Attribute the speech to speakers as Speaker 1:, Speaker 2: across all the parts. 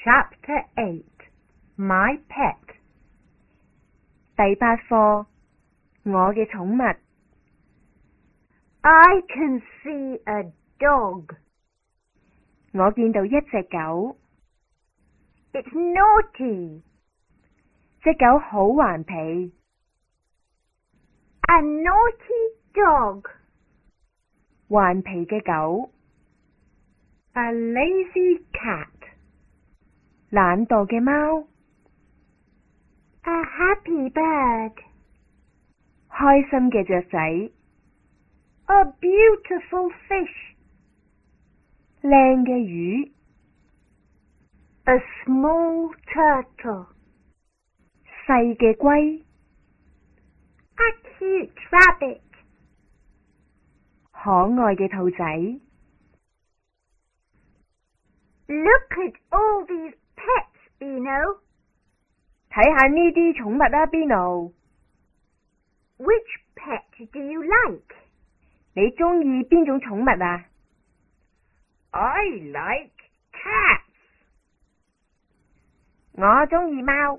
Speaker 1: Chapter 8 My Pet
Speaker 2: 第8課我嘅寵物
Speaker 1: I can see a dog.
Speaker 2: 我見到一隻狗
Speaker 1: It's naughty.
Speaker 2: 隻狗好頑皮
Speaker 1: A naughty dog.
Speaker 2: 頑皮嘅狗
Speaker 1: A lazy cat.
Speaker 2: 懶惰嘅貓
Speaker 1: A happy bird.
Speaker 2: 開心嘅雀仔
Speaker 1: A beautiful fish.
Speaker 2: 靚嘅魚
Speaker 1: A small turtle.
Speaker 2: 細嘅龜
Speaker 1: A cute rabbit.
Speaker 2: 可愛嘅兔仔
Speaker 1: Look at all these pets, Beano.
Speaker 2: 睇下呢啲寵物啦，Beano。
Speaker 1: Which pet do you like?
Speaker 2: 你鍾意邊種寵物啊？
Speaker 1: I like cats.
Speaker 2: 我鍾意貓。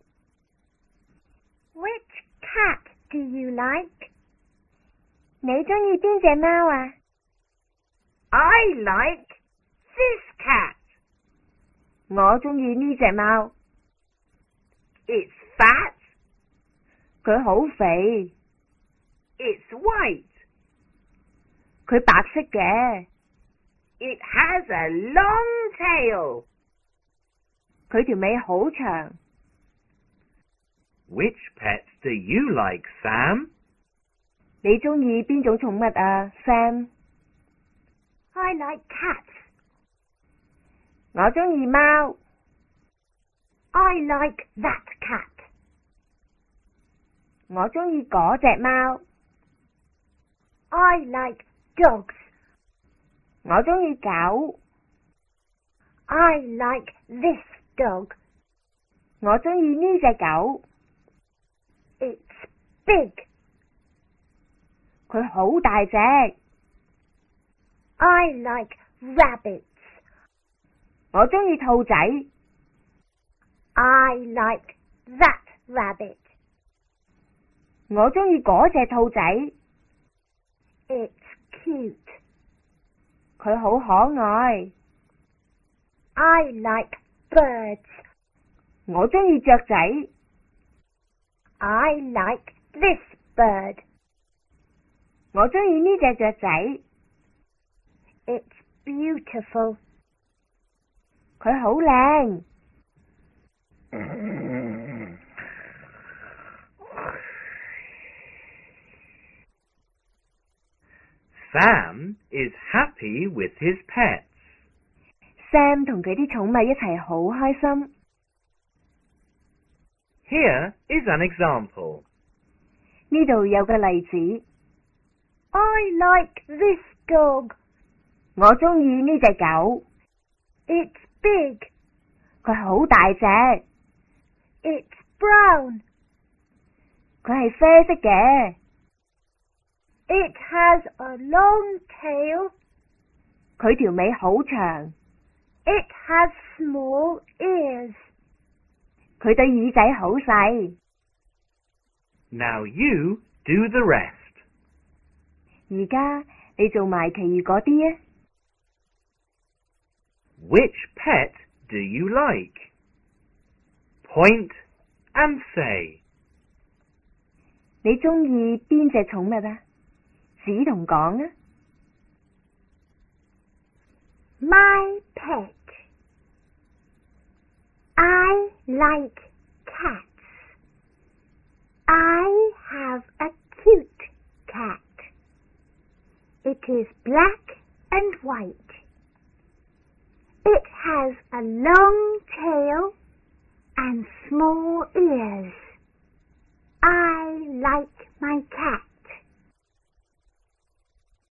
Speaker 1: Which cat do you like?
Speaker 2: 你鍾意邊隻貓啊？
Speaker 1: I like this cat.
Speaker 2: 我鍾意呢隻貓。
Speaker 1: It's fat.
Speaker 2: 佢好肥。
Speaker 1: It's white.
Speaker 2: 佢白色嘅。
Speaker 1: It has a long tail.
Speaker 2: 佢條尾好長。
Speaker 3: Which pet do you like, Sam?
Speaker 2: 你鍾意邊種寵物啊 ，Sam？
Speaker 1: I like cats.
Speaker 2: 我鍾意貓。
Speaker 1: I like that cat.
Speaker 2: 我鍾意嗰隻貓。
Speaker 1: I like dogs.
Speaker 2: 我鍾意狗。
Speaker 1: I like this dog.
Speaker 2: 我鍾意呢隻狗。
Speaker 1: It's big.
Speaker 2: 佢好大隻。
Speaker 1: I like rabbits.
Speaker 2: 我鍾意兔仔。
Speaker 1: I like that rabbit.
Speaker 2: 我鍾意嗰隻兔仔。
Speaker 1: It's cute.
Speaker 2: 佢好可愛。
Speaker 1: I like birds.
Speaker 2: 我鍾意雀仔。
Speaker 1: I like this bird.
Speaker 2: 我鍾意呢隻雀仔。
Speaker 1: It's beautiful.
Speaker 2: 佢好靚。
Speaker 3: Sam is happy with his pets.
Speaker 2: Sam 同佢啲寵物一齊好開心。
Speaker 3: Here is an example.
Speaker 2: 呢度有個例子。
Speaker 1: I like this dog.
Speaker 2: 我鍾意呢隻狗。
Speaker 1: It's big.
Speaker 2: 佢好大隻。
Speaker 1: It's brown.
Speaker 2: 佢係啡色嘅。
Speaker 1: It has a long tail.
Speaker 2: 佢條尾好長。
Speaker 1: It has small ears.
Speaker 2: 佢對耳仔好細。
Speaker 3: Now you do the rest.
Speaker 2: 而家你做埋其餘嗰啲啊。
Speaker 3: Which pet do you like? Point and say.
Speaker 2: 你鍾意邊隻寵物啊？指同講啊。
Speaker 1: My pet. I like cats. I have a cute cat. It is black and white. It has a long tail and small ears. I like my cat.